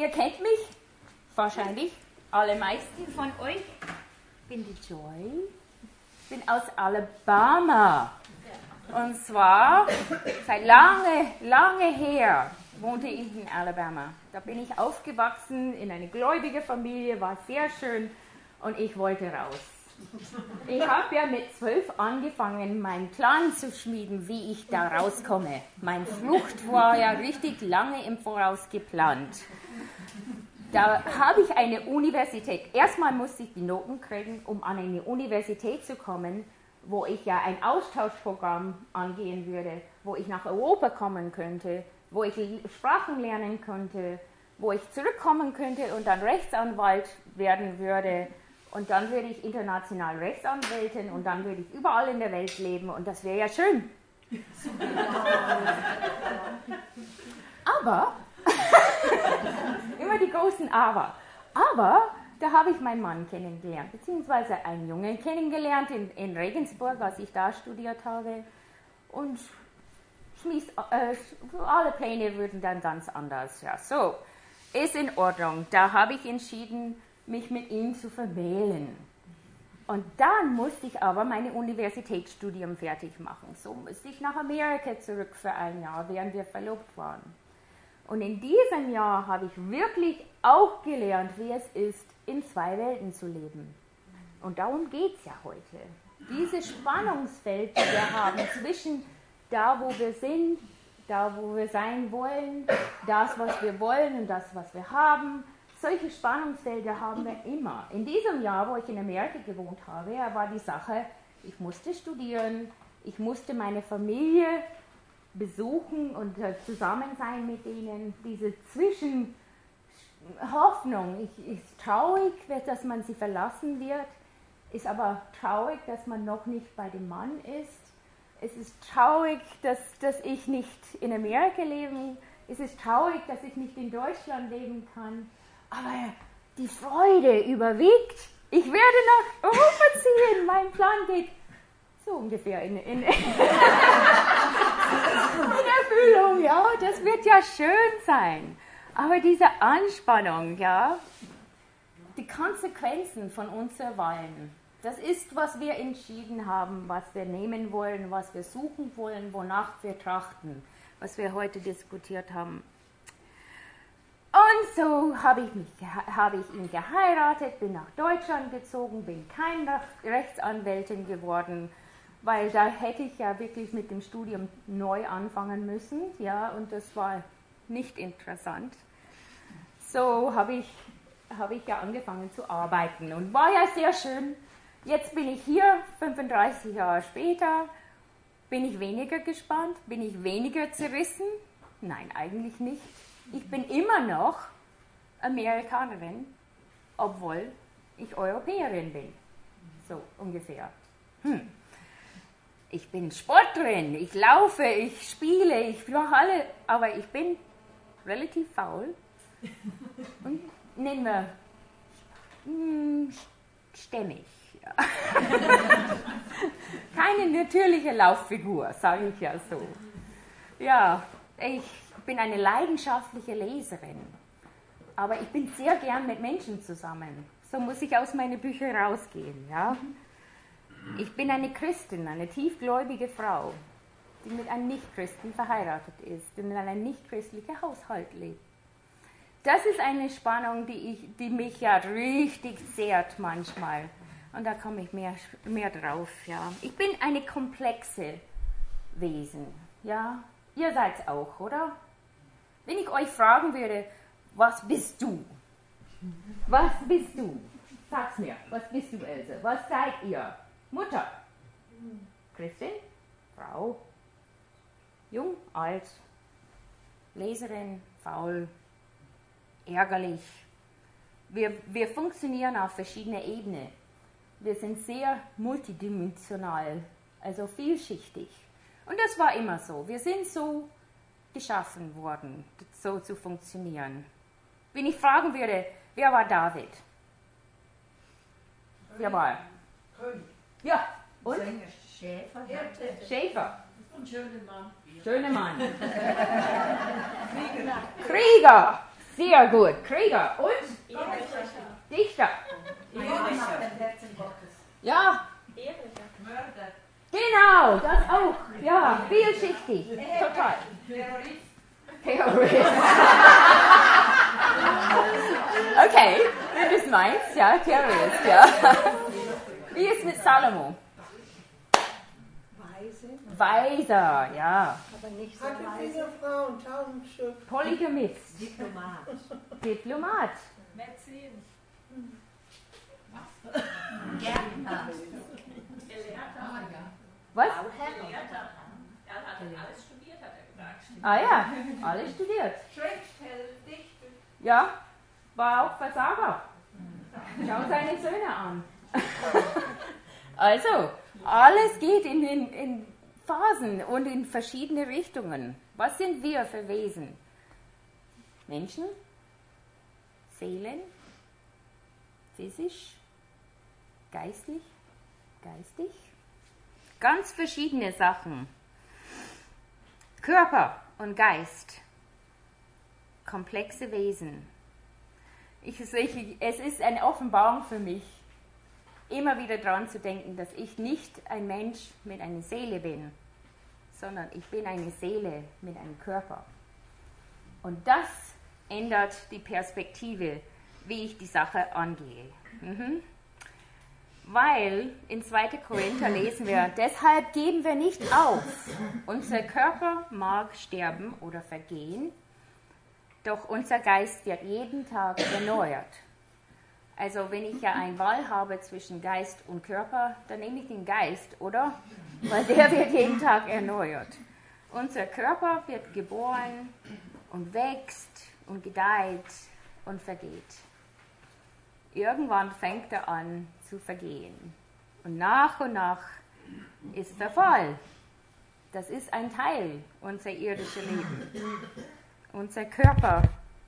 Ihr kennt mich wahrscheinlich, alle meisten von euch. Ich bin die Joy, bin aus Alabama. Und zwar, seit lange her wohnte ich in Alabama. Da bin ich aufgewachsen in eine gläubige Familie, war sehr schön und ich wollte raus. Ich habe ja mit 12 angefangen, meinen Plan zu schmieden, wie ich da rauskomme. Meine Flucht war ja richtig lange im Voraus geplant. Da habe ich eine Universität. Erstmal musste ich die Noten kriegen, um an eine Universität zu kommen, wo ich ja ein Austauschprogramm angehen würde, wo ich nach Europa kommen könnte, wo ich Sprachen lernen könnte, wo ich zurückkommen könnte und dann Rechtsanwalt werden würde. Und dann würde ich international Rechtsanwältin und dann würde ich überall in der Welt leben und das wäre ja schön. Aber, immer die großen Aber. Aber, da habe ich meinen Mann kennengelernt, beziehungsweise einen Jungen kennengelernt in Regensburg, als ich da studiert habe. Und alle Pläne würden dann ganz anders. Ja, so, ist in Ordnung. Da habe ich entschieden, mich mit ihm zu vermählen. Und dann musste ich aber mein Universitätsstudium fertig machen. So musste ich nach Amerika zurück für ein Jahr, während wir verlobt waren. Und in diesem Jahr habe ich wirklich auch gelernt, wie es ist, in zwei Welten zu leben. Und darum geht es ja heute. Dieses Spannungsfeld, das wir haben zwischen da, wo wir sind, da, wo wir sein wollen, das, was wir wollen und das, was wir haben. Solche Spannungsfelder haben wir immer. In diesem Jahr, wo ich in Amerika gewohnt habe, war die Sache, ich musste studieren, ich musste meine Familie besuchen und zusammen sein mit denen. Diese Zwischenhoffnung, ist traurig, dass man sie verlassen wird, ist aber traurig, dass man noch nicht bei dem Mann ist. Es ist traurig, dass ich nicht in Amerika leben. Es ist traurig, dass ich nicht in Deutschland leben kann. Aber die Freude überwiegt. Ich werde nach Europa ziehen. Mein Plan geht so ungefähr in Erfüllung. Ja, das wird ja schön sein. Aber diese Anspannung, ja, die Konsequenzen von unseren Wahlen, das ist, was wir entschieden haben, was wir nehmen wollen, was wir suchen wollen, wonach wir trachten, was wir heute diskutiert haben. Und so habe ich ihn geheiratet, bin nach Deutschland gezogen, bin keine Rechtsanwältin geworden, weil da hätte ich ja wirklich mit dem Studium neu anfangen müssen, ja, und das war nicht interessant. So habe ich ja angefangen zu arbeiten und war ja sehr schön. Jetzt bin ich hier, 35 Jahre später. Bin ich weniger gespannt? Bin ich weniger zerrissen? Nein, eigentlich nicht. Ich bin immer noch Amerikanerin, obwohl ich Europäerin bin. So ungefähr. Ich bin Sportlerin, ich laufe, ich spiele, ich mache alle, aber ich bin relativ faul. Und nennen wir stämmig. Ja. Keine natürliche Lauffigur, sage ich ja so. Ja, ich bin eine leidenschaftliche Leserin, aber ich bin sehr gern mit Menschen zusammen. So muss ich aus meinen Büchern rausgehen. Ja? Ich bin eine Christin, eine tiefgläubige Frau, die mit einem Nichtchristen verheiratet ist und in einem nichtchristlichen Haushalt lebt. Das ist eine Spannung, die mich ja richtig zehrt manchmal. Und da komme ich mehr drauf. Ja. Ich bin eine komplexe Wesen. Ja. Ihr seid auch, oder? Wenn ich euch fragen würde, was bist du? Was bist du? Sag's mir, was bist du, Else? Was seid ihr? Mutter? Christin? Frau? Jung? Alt? Leserin? Faul? Ärgerlich? Wir funktionieren auf verschiedenen Ebenen. Wir sind sehr multidimensional, also vielschichtig. Und das war immer so. Wir sind so geschaffen worden, so zu funktionieren. Wenn ich fragen würde, wer war David? Wer war er? König. Ja, und? Sänger, Schäfer. Schäfer. Und schöner Mann. Schöner Mann. Krieger. Krieger. Sehr gut. Krieger und? Dichter. Ja. Mörder. Genau, das auch. Ja, vielschichtig. Total. Terrorist. Okay, wenn du es meinst, ja, Terrorist, ja. Wie ist mit Salomo? Weiser, ja. Aber nicht so Hatte viele Frauen, 1000 Stück. Polygamist. Diplomat. Mäzen. Was? Er hat alles studiert, hat er gesagt. Ah ja, alles studiert. Schriftsteller, Dichter. Ja, war auch Versager. Schau seine Söhne an. Also, alles geht in Phasen und in verschiedene Richtungen. Was sind wir für Wesen? Menschen? Seelen? Physisch? Geistlich? Geistig? Ganz verschiedene Sachen. Körper und Geist. Komplexe Wesen. Es ist eine Offenbarung für mich, immer wieder daran zu denken, dass ich nicht ein Mensch mit einer Seele bin, sondern ich bin eine Seele mit einem Körper. Und das ändert die Perspektive, wie ich die Sache angehe. Weil in 2. Korinther lesen wir, deshalb geben wir nicht auf. Unser Körper mag sterben oder vergehen, doch unser Geist wird jeden Tag erneuert. Also wenn ich ja eine Wahl habe zwischen Geist und Körper, dann nehme ich den Geist, oder? Weil der wird jeden Tag erneuert. Unser Körper wird geboren und wächst und gedeiht und vergeht. Irgendwann fängt er an zu vergehen. Und nach ist Verfall. Das ist ein Teil unserer irdischen Leben. Unser Körper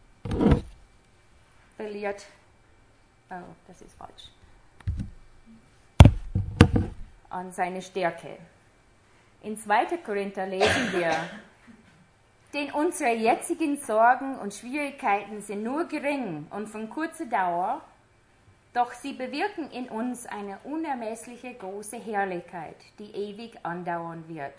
verliert, das ist falsch, an seine Stärke. In 2. Korinther lesen wir, denn unsere jetzigen Sorgen und Schwierigkeiten sind nur gering und von kurzer Dauer, doch sie bewirken in uns eine unermessliche große Herrlichkeit, die ewig andauern wird.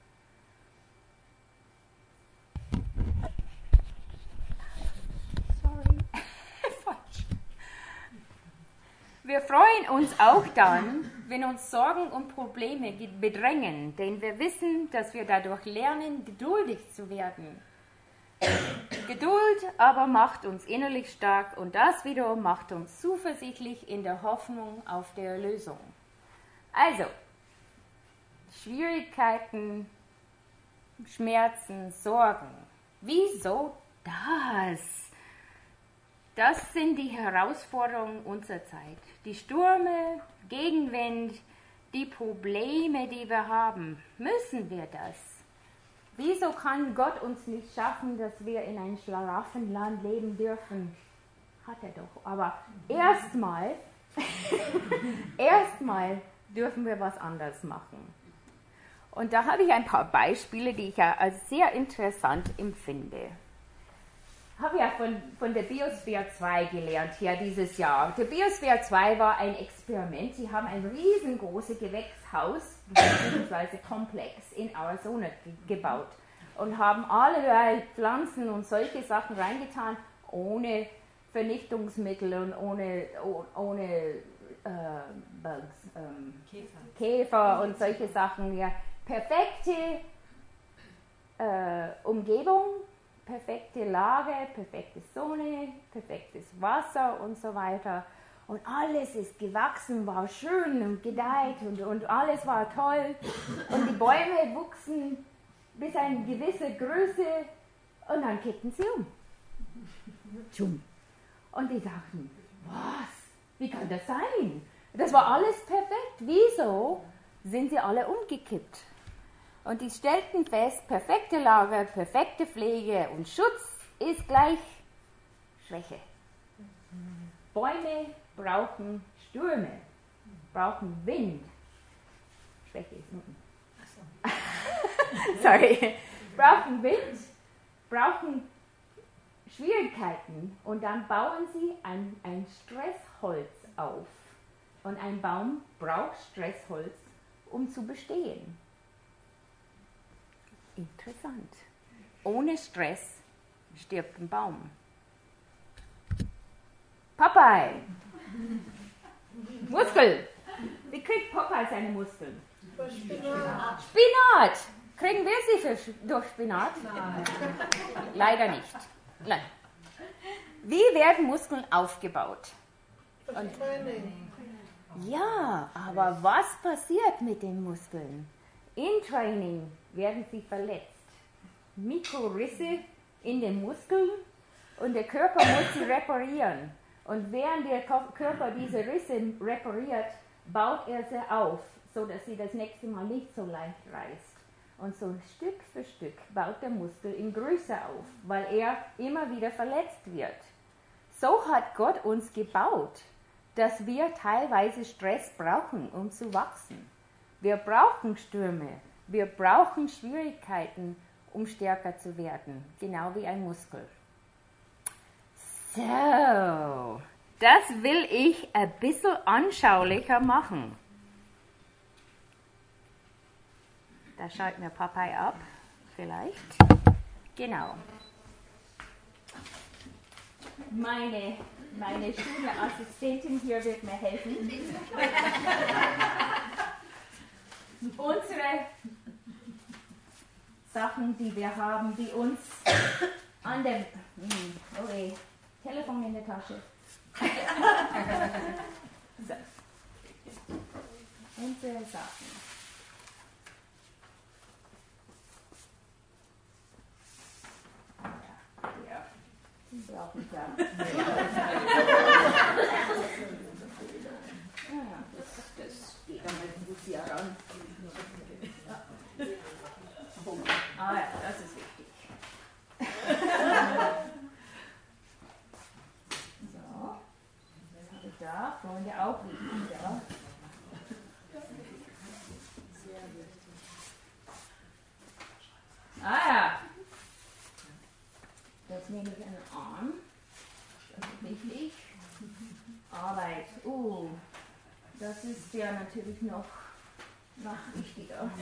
Wir freuen uns auch dann, wenn uns Sorgen und Probleme bedrängen, denn wir wissen, dass wir dadurch lernen, geduldig zu werden. Geduld aber macht uns innerlich stark und das wiederum macht uns zuversichtlich in der Hoffnung auf die Erlösung. Also, Schwierigkeiten, Schmerzen, Sorgen. Wieso das? Das sind die Herausforderungen unserer Zeit. Die Stürme, Gegenwind, die Probleme, die wir haben. Müssen wir das? Wieso kann Gott uns nicht schaffen, dass wir in ein Schlaraffenland leben dürfen? Hat er doch. Aber erstmal dürfen wir was anderes machen. Und da habe ich ein paar Beispiele, die ich ja als sehr interessant empfinde. Ich habe ja von der Biosphäre 2 gelernt hier dieses Jahr. Der Biosphäre 2 war ein Experiment. Sie haben ein riesengroßes Gewächshaus bzw. Komplex in Arizona gebaut und haben allerlei Pflanzen und solche Sachen reingetan, ohne Vernichtungsmittel und ohne Bugs, Käfer und solche Sachen. Ja. Perfekte Umgebung, perfekte Lage, perfekte Sonne, perfektes Wasser und so weiter. Und alles ist gewachsen, war schön und gedeiht und alles war toll. Und die Bäume wuchsen bis eine gewisse Größe und dann kippten sie um. Tschum. Und die sagten, was? Wie kann das sein? Das war alles perfekt. Wieso sind sie alle umgekippt? Und die stellten fest, perfekte Lage, perfekte Pflege und Schutz ist gleich Schwäche. Bäume brauchen Stürme, brauchen Wind. Schwäche ist unten. Sorry. Brauchen Wind, brauchen Schwierigkeiten und dann bauen sie ein Stressholz auf. Und ein Baum braucht Stressholz, um zu bestehen. Interessant. Ohne Stress stirbt ein Baum. Popeye. Muskel. Wie kriegt Popeye seine Muskeln? Spinat. Spinat. Kriegen wir sie durch Spinat? Nein. Leider nicht. Nein. Wie werden Muskeln aufgebaut? Das Training. Ja, aber was passiert mit den Muskeln? Im Training werden sie verletzt. Mikrorisse in den Muskeln und der Körper muss sie reparieren. Und während der Körper diese Risse repariert, baut er sie auf, sodass sie das nächste Mal nicht so leicht reißt. Und so Stück für Stück baut der Muskel in Größe auf, weil er immer wieder verletzt wird. So hat Gott uns gebaut, dass wir teilweise Stress brauchen, um zu wachsen. Wir brauchen Stürme, wir brauchen Schwierigkeiten, um stärker zu werden, genau wie ein Muskel. So, das will ich ein bisschen anschaulicher machen. Da schaut mir Popeye ab, vielleicht. Genau. Meine Schulassistentin hier wird mir helfen. Unsere Sachen, die wir haben, die uns an dem Telefon in der Tasche. So. Unsere Sachen. Ja, die brauchen wir. Das geht dann gut hier ran. Ah ja, das ist wichtig. So, was habe ich da? Freunde auch wichtig, ja. Ah ja. Das nehme ich an den Arm. Das ist wichtig. Arbeit. Das ist ja natürlich noch wichtiger.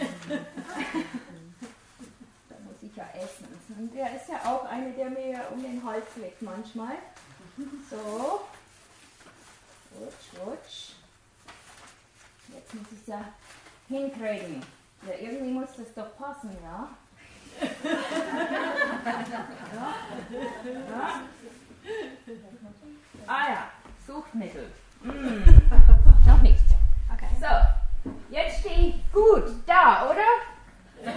Da muss ich ja essen. Und der ist ja auch einer, der mir um den Hals legt manchmal. So. Rutsch, rutsch. Jetzt muss ich es ja hinkriegen. Ja, irgendwie muss das doch passen, ja? Ja. Ah ja, Suchtmittel. Noch nicht. Okay. So, jetzt stehe ich gut da, oder?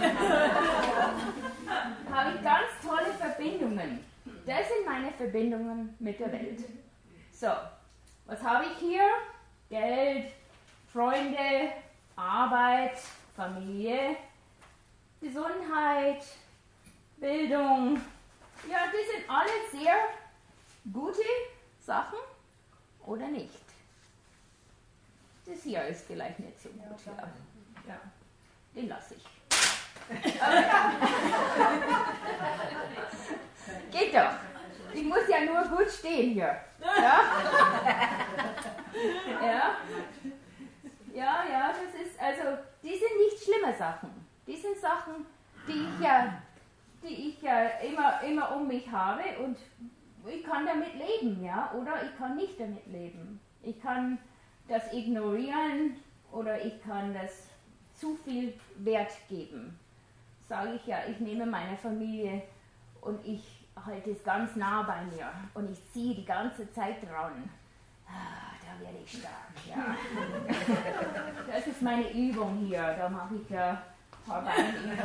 Habe ich ganz tolle Verbindungen. Das sind meine Verbindungen mit der Welt. So, was habe ich hier? Geld, Freunde, Arbeit, Familie, Gesundheit, Bildung. Ja, die sind alle sehr gute Sachen oder nicht. Das hier ist vielleicht nicht so gut. Ja, den lasse ich. Geht doch. Ich muss ja nur gut stehen hier. Ja, das ist, also, die sind nicht schlimme Sachen. Die sind Sachen, die ich ja immer um mich habe und ich kann damit leben, ja, oder ich kann nicht damit leben. Ich kann das ignorieren oder ich kann das zu viel Wert geben. Sage ich ja, ich nehme meine Familie und ich halte es ganz nah bei mir und ich ziehe die ganze Zeit dran. Da werde ich stark, ja. Das ist meine Übung hier, da mache ich ja ein paar Beinübungen.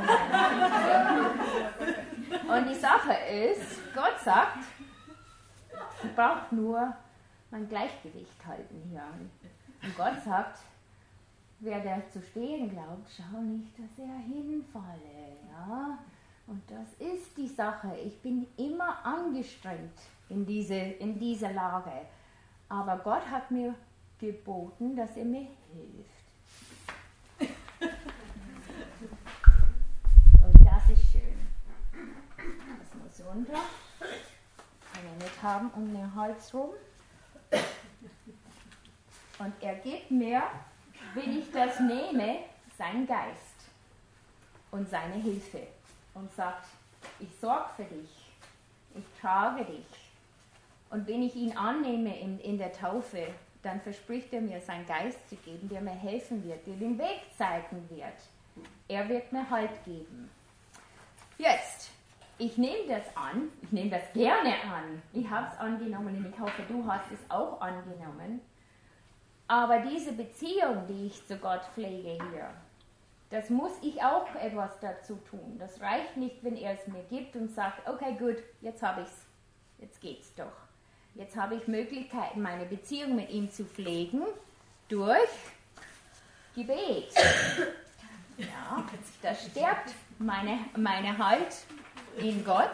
Und die Sache ist, Gott sagt, ich brauche nur mein Gleichgewicht halten hier. Und Gott sagt, wer da zu stehen glaubt, schau nicht, dass er hinfalle, ja. Und das ist die Sache. Ich bin immer angestrengt in dieser Lage. Aber Gott hat mir geboten, dass er mir hilft. Und das ist schön. Das muss runter. haben um den Hals rum. Und er gibt mir, wenn ich das nehme, seinen Geist und seine Hilfe und sagt, ich sorge für dich, ich trage dich. Und wenn ich ihn annehme in der Taufe, dann verspricht er mir, seinen Geist zu geben, der mir helfen wird, der den Weg zeigen wird. Er wird mir Halt geben. Jetzt, ich nehme das an, ich nehme das gerne an. Ich habe es angenommen und ich hoffe, du hast es auch angenommen. Aber diese Beziehung, die ich zu Gott pflege hier, das muss ich auch etwas dazu tun. Das reicht nicht, wenn er es mir gibt und sagt, okay, gut, jetzt habe ich es, jetzt geht's doch. Jetzt habe ich Möglichkeiten, meine Beziehung mit ihm zu pflegen durch Gebet. Ja, das stärkt meine Halt in Gott.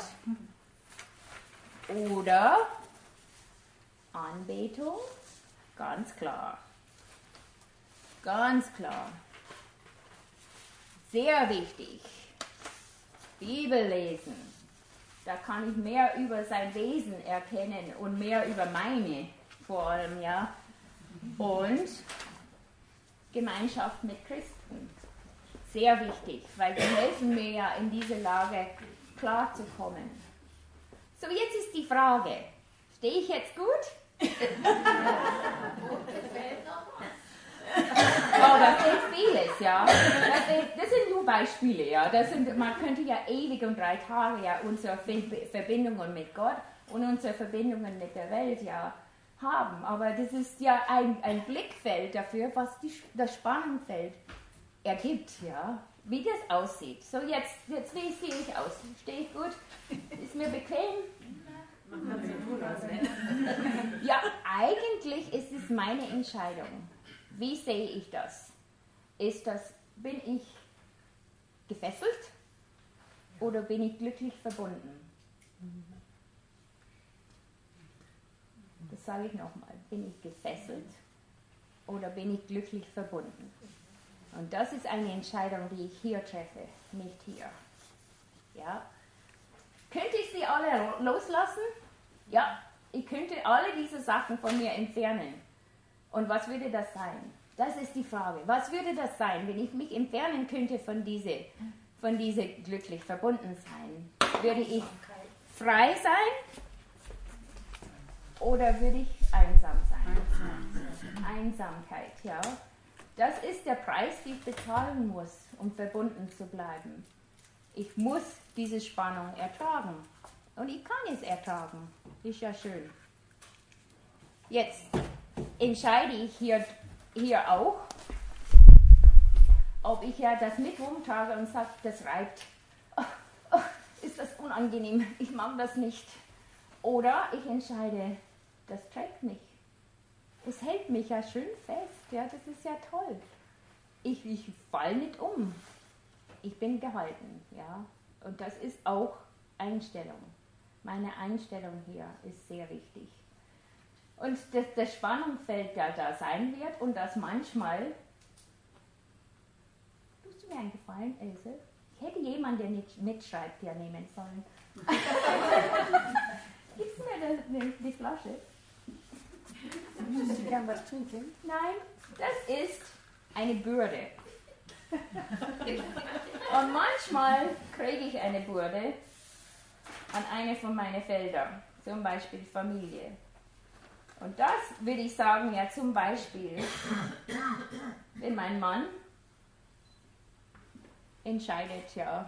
Oder Anbetung, ganz klar. Ganz klar. Sehr wichtig. Bibel lesen. Da kann ich mehr über sein Wesen erkennen und mehr über meine vor allem, ja. Und Gemeinschaft mit Christen. Sehr wichtig, weil die helfen mir ja in diese Lage klarzukommen. So, jetzt ist die Frage, stehe ich jetzt gut? Oh, das ist vieles, ja. Das sind nur Beispiele, ja. Man könnte ja ewig und 3 Tage ja unsere Verbindungen mit Gott und unsere Verbindungen mit der Welt ja haben. Aber das ist ja ein Blickfeld dafür, was das Spannungsfeld ergibt, ja. Wie das aussieht. So, jetzt wie sehe ich aus? Stehe ich gut? Ist mir bequem? Ja, eigentlich ist es meine Entscheidung. Wie sehe ich das? Bin ich gefesselt oder bin ich glücklich verbunden? Das sage ich nochmal. Bin ich gefesselt oder bin ich glücklich verbunden? Und das ist eine Entscheidung, die ich hier treffe, nicht hier. Ja? Könnte ich sie alle loslassen? Ja, ich könnte alle diese Sachen von mir entfernen. Und was würde das sein? Das ist die Frage. Was würde das sein, wenn ich mich entfernen könnte von diese glücklich verbunden sein? Würde ich frei sein oder würde ich einsam sein? Einsamkeit, ja. Das ist der Preis, den ich bezahlen muss, um verbunden zu bleiben. Ich muss diese Spannung ertragen. Und ich kann es ertragen. Ist ja schön. Jetzt entscheide ich hier auch, ob ich ja das mit rumtrage und sage, das reibt. Oh, ist das unangenehm, ich mag das nicht. Oder ich entscheide, das trägt mich. Es hält mich ja schön fest, ja, das ist ja toll. Ich falle nicht um. Ich bin gehalten, ja. Und das ist auch Einstellung. Meine Einstellung hier ist sehr wichtig. Und das Spannungsfeld da sein wird und das manchmal, tust du mir einen Gefallen, Else? Ich hätte jemanden, der nicht mitschreibt, ja nehmen sollen. Gibst du mir die Flasche? Möchtest du gern was trinken? Nein, das ist eine Bürde. Und manchmal kriege ich eine Bürde an eine von meinen Feldern, zum Beispiel Familie. Und das würde ich sagen, ja zum Beispiel, wenn mein Mann entscheidet, ja,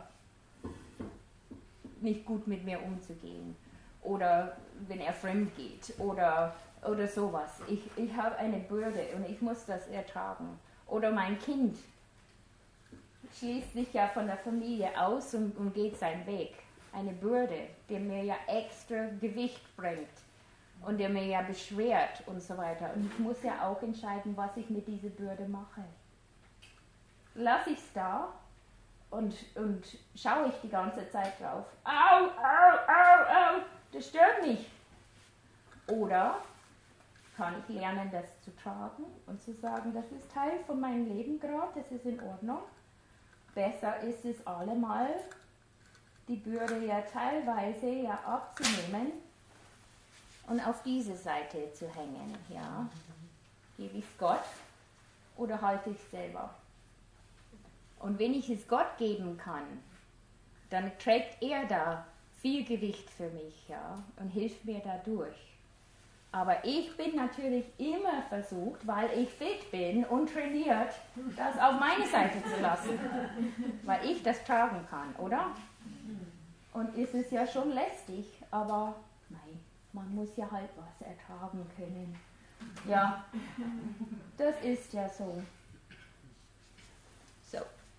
nicht gut mit mir umzugehen. Oder wenn er fremd geht oder sowas. Ich habe eine Bürde und ich muss das ertragen. Oder mein Kind schließt sich ja von der Familie aus und geht seinen Weg. Eine Bürde, die mir ja extra Gewicht bringt und der mir ja beschwert und so weiter. Und ich muss ja auch entscheiden, was ich mit dieser Bürde mache. Lasse ich es da und schaue ich die ganze Zeit drauf. Au, au, au, au, das stört mich. Oder kann ich lernen, das zu tragen und zu sagen, das ist Teil von meinem Leben gerade, das ist in Ordnung. Besser ist es allemal, die Bürde ja teilweise ja abzunehmen und auf diese Seite zu hängen. Ja? Gebe ich es Gott oder halte ich es selber? Und wenn ich es Gott geben kann, dann trägt er da viel Gewicht für mich, ja, und hilft mir dadurch. Aber ich bin natürlich immer versucht, weil ich fit bin und trainiert, das auf meine Seite zu lassen, weil ich das tragen kann, oder? Und es ist ja schon lästig, aber nein, man muss ja halt was ertragen können. Ja, das ist ja so. So.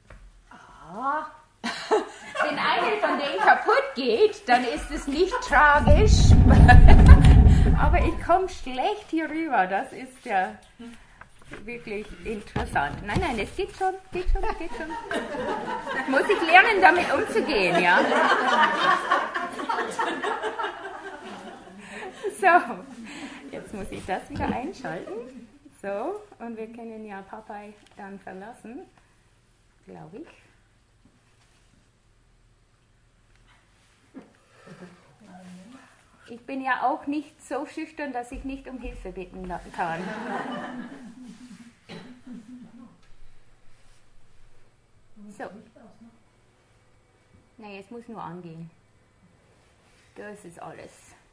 Wenn eine von denen kaputt geht, dann ist es nicht tragisch. Aber ich komme schlecht hier rüber. Das ist ja wirklich interessant. Nein, es geht schon. Muss ich lernen, damit umzugehen, ja? So, jetzt muss ich das wieder einschalten. So, und wir können ja Popeye dann verlassen, glaube ich. Ich bin ja auch nicht so schüchtern, dass ich nicht um Hilfe bitten kann. So. Nein, es muss nur angehen. Das ist alles.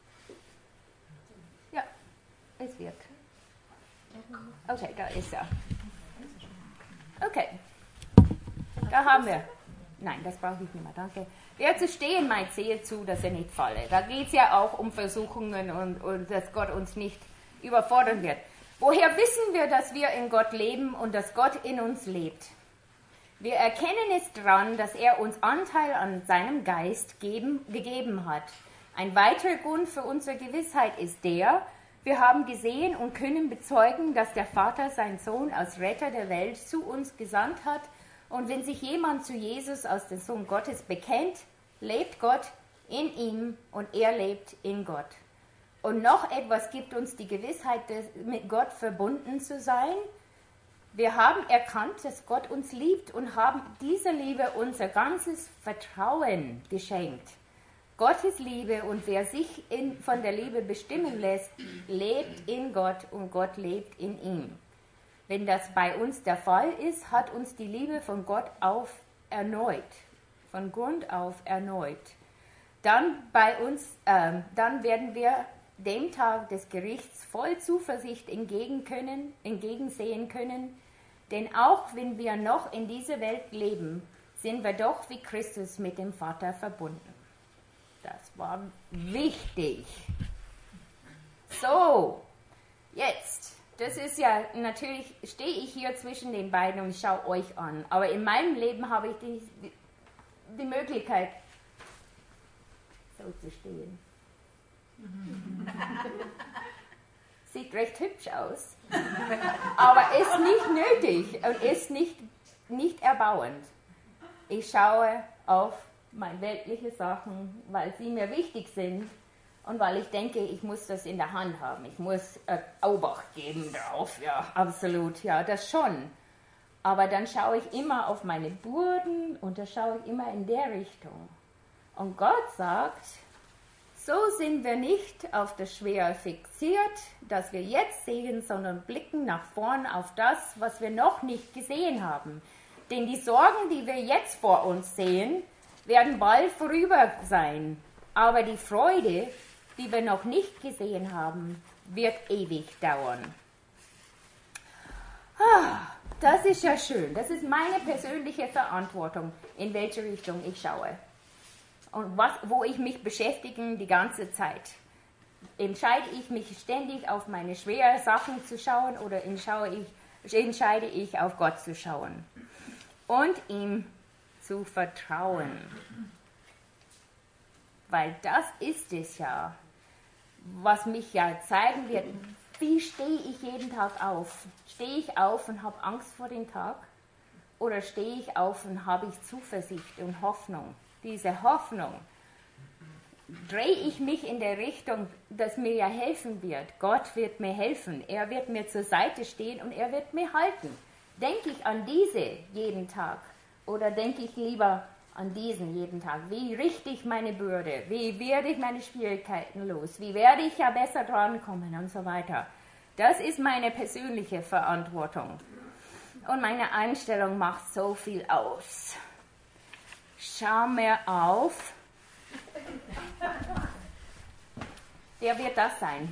Ja, es wird. Okay, da ist er. Okay. Da haben wir. Nein, das brauche ich nicht mehr, danke. Wer zu stehen meint, sehe zu, dass er nicht falle. Da geht es ja auch um Versuchungen und dass Gott uns nicht überfordern wird. Woher wissen wir, dass wir in Gott leben und dass Gott in uns lebt? Wir erkennen es daran, dass er uns Anteil an seinem Geist gegeben hat. Ein weiterer Grund für unsere Gewissheit ist der, wir haben gesehen und können bezeugen, dass der Vater seinen Sohn als Retter der Welt zu uns gesandt hat. Und wenn sich jemand zu Jesus als den Sohn Gottes bekennt, lebt Gott in ihm und er lebt in Gott. Und noch etwas gibt uns die Gewissheit, mit Gott verbunden zu sein. Wir haben erkannt, dass Gott uns liebt und haben dieser Liebe unser ganzes Vertrauen geschenkt. Gottes Liebe und wer sich von der Liebe bestimmen lässt, lebt in Gott und Gott lebt in ihm. Wenn das bei uns der Fall ist, hat uns die Liebe von Gott auf erneut, von Grund auf erneut. Dann werden wir dem Tag des Gerichts voll Zuversicht entgegensehen können, denn auch wenn wir noch in dieser Welt leben, sind wir doch wie Christus mit dem Vater verbunden. Das war wichtig. So, jetzt. Das ist ja, natürlich stehe ich hier zwischen den beiden und schaue euch an. Aber in meinem Leben habe ich die Möglichkeit, so zu stehen. Sieht recht hübsch aus. Aber ist nicht nötig und ist nicht erbauend. Ich schaue auf meine weltliche Sachen, weil sie mir wichtig sind. Und weil ich denke, ich muss das in der Hand haben. Ich muss Obacht geben drauf. Ja, absolut. Ja, das schon. Aber dann schaue ich immer auf meine Burden und da schaue ich immer in der Richtung. Und Gott sagt, so sind wir nicht auf das Schwere fixiert, das wir jetzt sehen, sondern blicken nach vorn auf das, was wir noch nicht gesehen haben. Denn die Sorgen, die wir jetzt vor uns sehen, werden bald vorüber sein. Aber die Freude, die wir noch nicht gesehen haben, wird ewig dauern. Das ist ja schön. Das ist meine persönliche Verantwortung, in welche Richtung ich schaue. Und wo ich mich beschäftige die ganze Zeit. Entscheide ich mich ständig auf meine schweren Sachen zu schauen oder entscheide ich auf Gott zu schauen und ihm zu vertrauen. Weil das ist es ja, was mich ja zeigen wird, wie stehe ich jeden Tag auf? Stehe ich auf und habe Angst vor dem Tag? Oder stehe ich auf und habe ich Zuversicht und Hoffnung? Diese Hoffnung, drehe ich mich in der Richtung, dass mir ja helfen wird. Gott wird mir helfen, er wird mir zur Seite stehen und er wird mir halten. Denke ich an diese jeden Tag? Oder denke ich lieber, an diesen jeden Tag? Wie richte ich meine Bürde? Wie werde ich meine Schwierigkeiten los? Wie werde ich ja besser drankommen und so weiter? Das ist meine persönliche Verantwortung. Und meine Einstellung macht so viel aus. Schau mir auf. Wer wird das sein?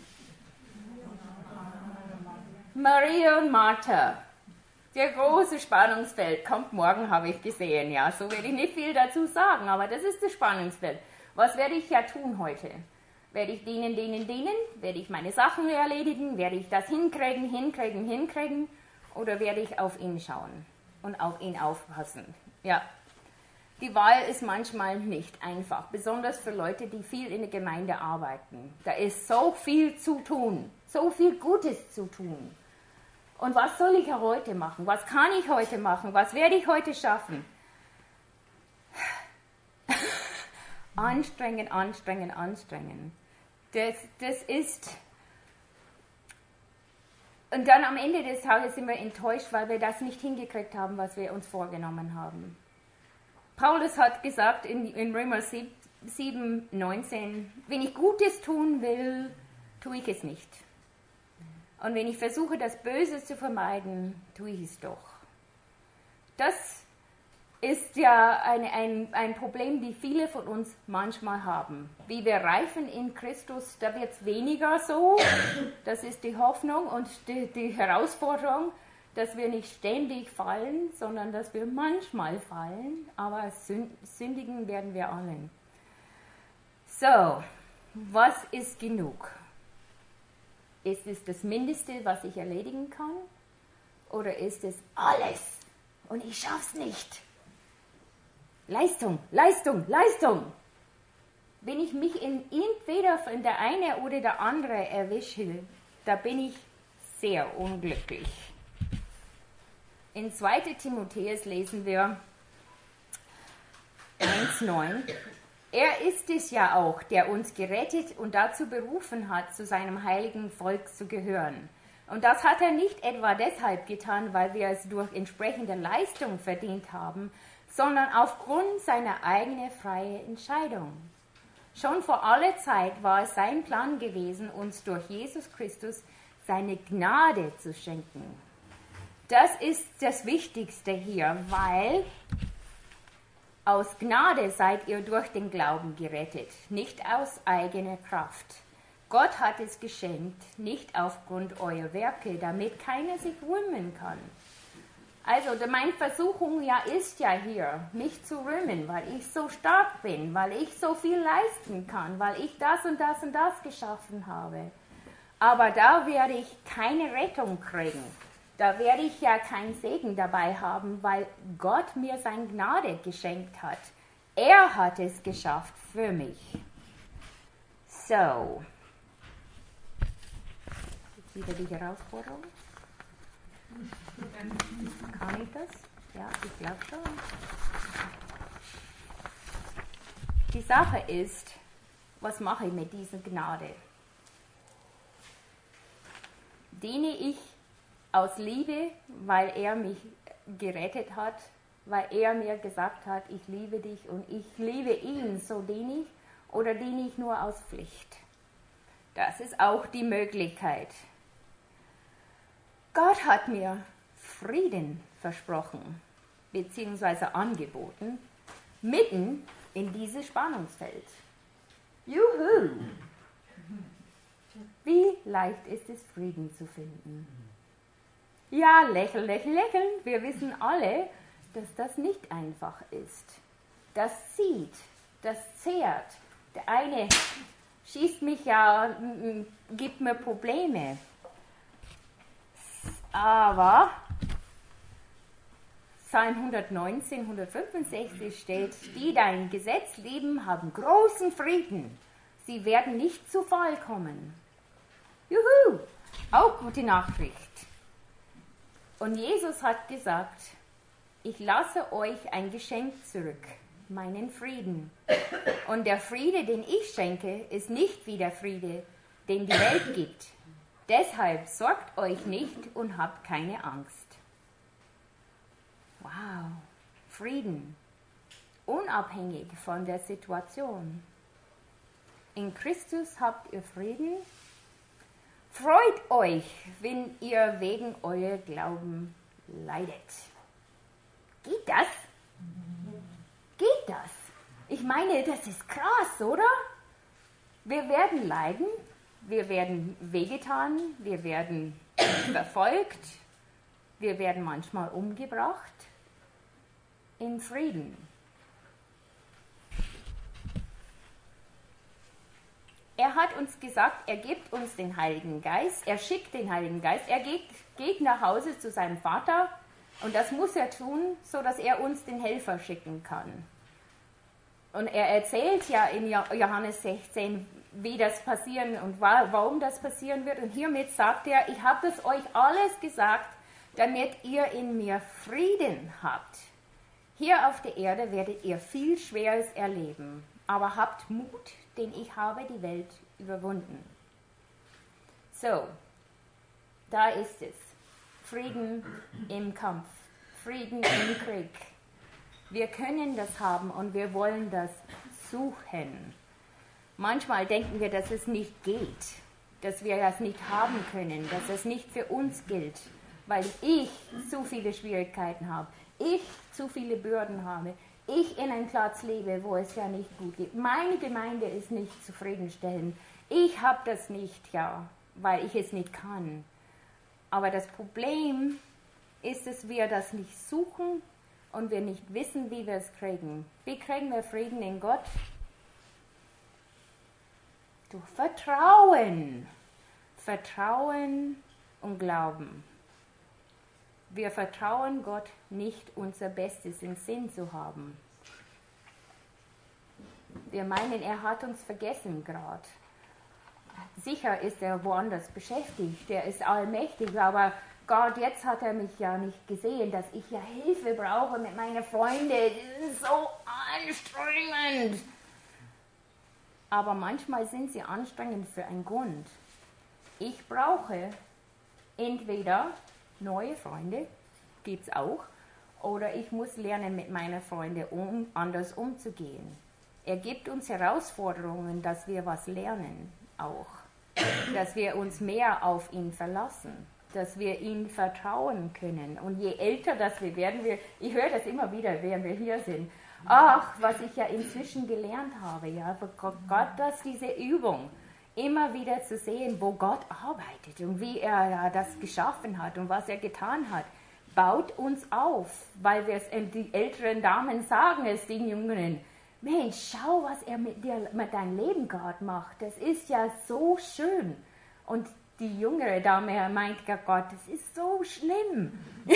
Maria und Martha. Der große Spannungsfeld kommt morgen, habe ich gesehen. Ja, so werde ich nicht viel dazu sagen, aber das ist das Spannungsfeld. Was werde ich ja tun heute? Werde ich dienen? Werde ich meine Sachen erledigen? Werde ich das hinkriegen? Oder werde ich auf ihn schauen und auf ihn aufpassen? Ja, die Wahl ist manchmal nicht einfach, besonders für Leute, die viel in der Gemeinde arbeiten. Da ist so viel zu tun, so viel Gutes zu tun. Und was soll ich heute machen? Was kann ich heute machen? Was werde ich heute schaffen? Anstrengen. Das ist... Und dann am Ende des Tages sind wir enttäuscht, weil wir das nicht hingekriegt haben, was wir uns vorgenommen haben. Paulus hat gesagt in Römer 7,19, wenn ich Gutes tun will, tue ich es nicht. Und wenn ich versuche, das Böse zu vermeiden, tue ich es doch. Das ist ja ein Problem, die viele von uns manchmal haben. Wie wir reifen in Christus, da wird es weniger so. Das ist die Hoffnung und die Herausforderung, dass wir nicht ständig fallen, sondern dass wir manchmal fallen, aber sündigen werden wir alle. So, was ist genug? Ist es das Mindeste, was ich erledigen kann? Oder ist es alles und ich schaff's nicht? Leistung. Wenn ich mich entweder von der eine oder der andere erwische, da bin ich sehr unglücklich. In 2. Timotheus lesen wir 1,9. Er ist es ja auch, der uns gerettet und dazu berufen hat, zu seinem heiligen Volk zu gehören. Und das hat er nicht etwa deshalb getan, weil wir es durch entsprechende Leistung verdient haben, sondern aufgrund seiner eigenen freien Entscheidung. Schon vor aller Zeit war es sein Plan gewesen, uns durch Jesus Christus seine Gnade zu schenken. Das ist das Wichtigste hier, weil aus Gnade seid ihr durch den Glauben gerettet, nicht aus eigener Kraft. Gott hat es geschenkt, nicht aufgrund eurer Werke, damit keiner sich rühmen kann. Also meine Versuchung ist ja hier, mich zu rühmen, weil ich so stark bin, weil ich so viel leisten kann, weil ich das und das und das geschaffen habe. Aber da werde ich keine Rettung kriegen. Da werde ich ja keinen Segen dabei haben, weil Gott mir seine Gnade geschenkt hat. Er hat es geschafft für mich. So. Jetzt wieder die Herausforderung. Kann ich das? Ja, ich glaube schon. Die Sache ist, was mache ich mit dieser Gnade? Diene ich aus Liebe, weil er mich gerettet hat, weil er mir gesagt hat, ich liebe dich und ich liebe ihn, so diene ich, oder diene ich nur aus Pflicht? Das ist auch die Möglichkeit. Gott hat mir Frieden versprochen, beziehungsweise angeboten, mitten in dieses Spannungsfeld. Juhu! Wie leicht ist es, Frieden zu finden? Ja, lächeln. Wir wissen alle, dass das nicht einfach ist. Das zieht, das zehrt. Der eine schießt mich ja, gibt mir Probleme. Aber Psalm 119, 165 steht, die dein Gesetz lieben, haben großen Frieden. Sie werden nicht zu Fall kommen. Juhu! Auch gute Nachricht. Und Jesus hat gesagt, ich lasse euch ein Geschenk zurück, meinen Frieden. Und der Friede, den ich schenke, ist nicht wie der Friede, den die Welt gibt. Deshalb sorgt euch nicht und habt keine Angst. Wow, Frieden. unabhängig von der Situation. In Christus habt ihr Frieden. Freut euch, wenn ihr wegen euer Glauben leidet. Geht das? Geht das? Ich meine, das ist krass, oder? Wir werden leiden, wir werden wehgetan, wir werden verfolgt, wir werden manchmal umgebracht. In Frieden. Er hat uns gesagt, er gibt uns den Heiligen Geist, er schickt den Heiligen Geist, er geht nach Hause zu seinem Vater und das muss er tun, sodass er uns den Helfer schicken kann. Und er erzählt ja in Johannes 16, wie das passieren und warum das passieren wird. Und hiermit sagt er, ich habe das euch alles gesagt, damit ihr in mir Frieden habt. Hier auf der Erde werdet ihr viel Schweres erleben, aber habt Mut, denn ich habe die Welt überwunden. So, da ist es. Frieden im Kampf, Frieden im Krieg. Wir können das haben und wir wollen das suchen. Manchmal denken wir, dass es nicht geht, dass wir das nicht haben können, dass es nicht für uns gilt, weil ich zu viele Schwierigkeiten habe, ich zu viele Bürden habe, ich in einem Platz lebe, wo es ja nicht gut geht. Meine Gemeinde ist nicht zufriedenstellend. Ich habe das nicht, ja, weil ich es nicht kann. Aber das Problem ist, dass wir das nicht suchen und wir nicht wissen, wie wir es kriegen. Wie kriegen wir Frieden in Gott? Durch Vertrauen. Vertrauen und Glauben. Wir vertrauen Gott nicht, unser Bestes im Sinn zu haben. Wir meinen, er hat uns vergessen gerade. Sicher ist er woanders beschäftigt, er ist allmächtig, aber Gott, jetzt hat er mich ja nicht gesehen, dass ich ja Hilfe brauche mit meinen Freunden. Das ist so anstrengend. Aber manchmal sind sie anstrengend für einen Grund. Ich brauche entweder neue Freunde, gibt es auch, oder ich muss lernen, mit meinen Freunden anders umzugehen. Er gibt uns Herausforderungen, dass wir was lernen auch, dass wir uns mehr auf ihn verlassen, dass wir ihm vertrauen können. Und je älter das wir werden, ich höre das immer wieder, während wir hier sind, ach, was ich ja inzwischen gelernt habe, ja, für Gott, dass diese Übung, immer wieder zu sehen, wo Gott arbeitet und wie er ja das geschaffen hat und was er getan hat, baut uns auf, weil wir es die älteren Damen sagen, es den Jüngeren, Mensch, schau, was er mit deinem Leben gerade macht, das ist ja so schön. Und die jüngere Dame meint, Gott, das ist so schlimm.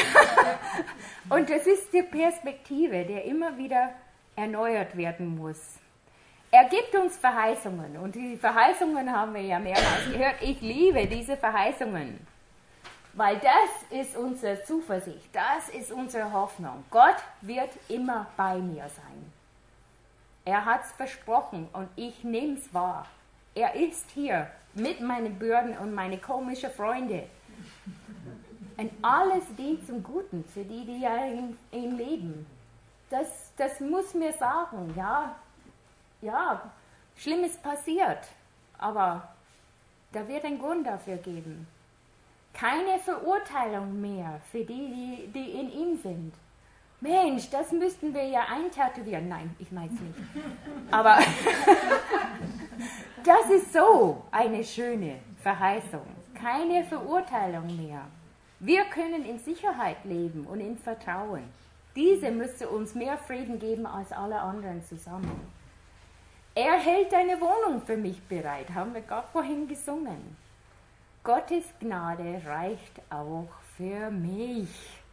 Und das ist die Perspektive, die immer wieder erneuert werden muss. Er gibt uns Verheißungen und die Verheißungen haben wir ja mehrmals gehört. Ich liebe diese Verheißungen, weil das ist unsere Zuversicht, das ist unsere Hoffnung. Gott wird immer bei mir sein. Er hat es versprochen und ich nehme es wahr. Er ist hier mit meinen Bürden und meine komischen Freunde. Und alles dient zum Guten für die, die ja in leben. Das muss mir sagen, ja, Schlimmes passiert, aber da wird ein Grund dafür geben. Keine Verurteilung mehr für die in ihm sind. Mensch, das müssten wir ja eintätowieren. Nein, ich meine es nicht. Aber das ist so eine schöne Verheißung. Keine Verurteilung mehr. Wir können in Sicherheit leben und in Vertrauen. Diese müsste uns mehr Frieden geben als alle anderen zusammen. Er hält eine Wohnung für mich bereit, haben wir gerade vorhin gesungen. Gottes Gnade reicht auch für mich.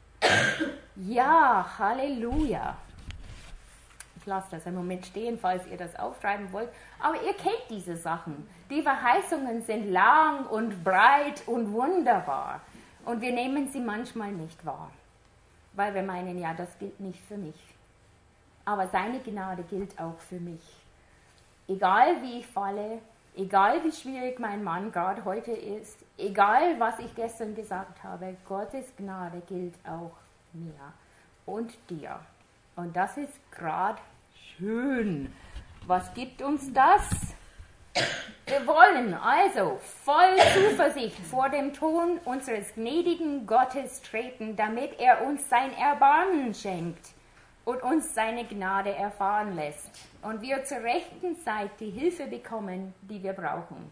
Ja, Halleluja. Ich lasse das einen Moment stehen, falls ihr das aufschreiben wollt. Aber ihr kennt diese Sachen. Die Verheißungen sind lang und breit und wunderbar. Und wir nehmen sie manchmal nicht wahr. Weil wir meinen, ja, das gilt nicht für mich. Aber seine Gnade gilt auch für mich. Egal wie ich falle, egal wie schwierig mein Mann gerade heute ist, egal was ich gestern gesagt habe, Gottes Gnade gilt auch mir und dir. Und das ist gerade schön. Was gibt uns das? Wir wollen also voll Zuversicht vor dem Thron unseres gnädigen Gottes treten, damit er uns sein Erbarmen schenkt und uns seine Gnade erfahren lässt und wir zur rechten Zeit die Hilfe bekommen, die wir brauchen.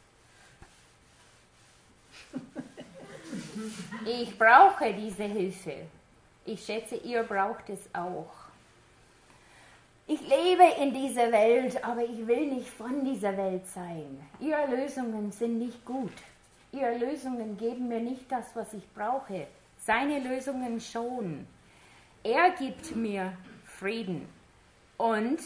Ich brauche diese Hilfe. Ich schätze, ihr braucht es auch. Ich lebe in dieser Welt, aber ich will nicht von dieser Welt sein. Ihre Lösungen sind nicht gut. Ihre Lösungen geben mir nicht das, was ich brauche. Seine Lösungen schon. Er gibt mir Frieden. Und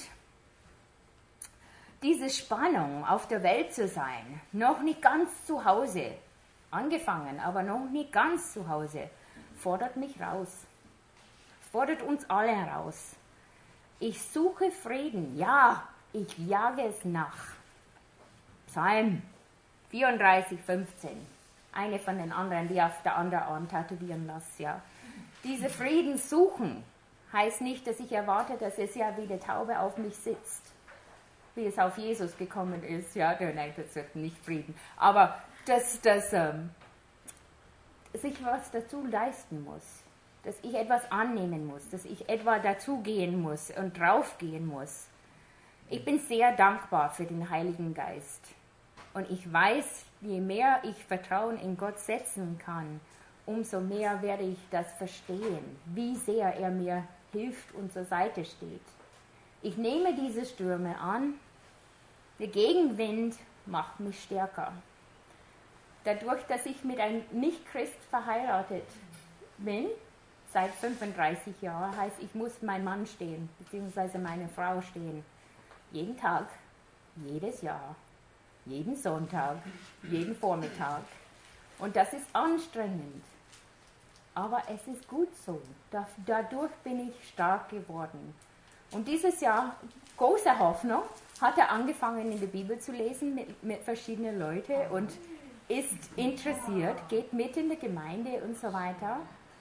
diese Spannung, auf der Welt zu sein, noch nicht ganz zu Hause, angefangen, aber noch nicht ganz zu Hause, fordert mich raus. Fordert uns alle heraus. Ich suche Frieden, ja, ich jage es nach. Psalm 34, 15. Eine von den anderen, die auf der Underarm tätowieren lässt, ja. Diese Frieden suchen heißt nicht, dass ich erwarte, dass es ja wie eine Taube auf mich sitzt, wie es auf Jesus gekommen ist, ja, nein, das wird nicht Frieden. Aber dass ich was dazu leisten muss. Dass ich etwas annehmen muss, dass ich etwa dazugehen muss und draufgehen muss. Ich bin sehr dankbar für den Heiligen Geist. Und ich weiß, je mehr ich Vertrauen in Gott setzen kann, umso mehr werde ich das verstehen, wie sehr er mir hilft und zur Seite steht. Ich nehme diese Stürme an. Der Gegenwind macht mich stärker. Dadurch, dass ich mit einem Nicht-Christ verheiratet bin, seit 35 Jahren, heißt, ich muss meinen Mann stehen, beziehungsweise meine Frau stehen. Jeden Tag, jedes Jahr, jeden Sonntag, jeden Vormittag. Und das ist anstrengend. Aber es ist gut so. Dadurch bin ich stark geworden. Und dieses Jahr, große Hoffnung, hat er angefangen in der Bibel zu lesen mit verschiedenen Leuten und ist interessiert, geht mit in die Gemeinde und so weiter.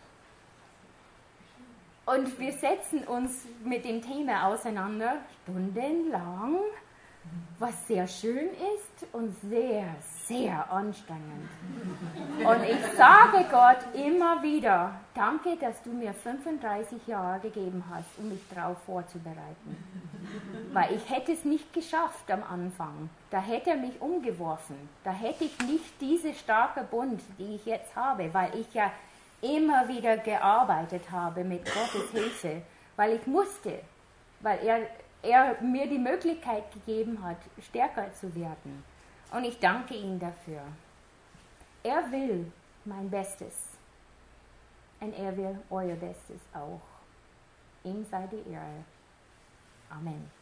Und wir setzen uns mit dem Thema auseinander, stundenlang, was sehr schön ist und sehr, sehr anstrengend. Und ich sage Gott immer wieder, danke, dass du mir 35 Jahre gegeben hast, um mich darauf vorzubereiten. Weil ich hätte es nicht geschafft am Anfang. Da hätte er mich umgeworfen. Da hätte ich nicht diese starke Bund, die ich jetzt habe, weil ich ja immer wieder gearbeitet habe mit Gottes Hilfe, weil ich musste, weil er mir die Möglichkeit gegeben hat, stärker zu werden. Und ich danke ihm dafür. Er will mein Bestes. Und er will euer Bestes auch. Ihm sei die Ehre. Amen.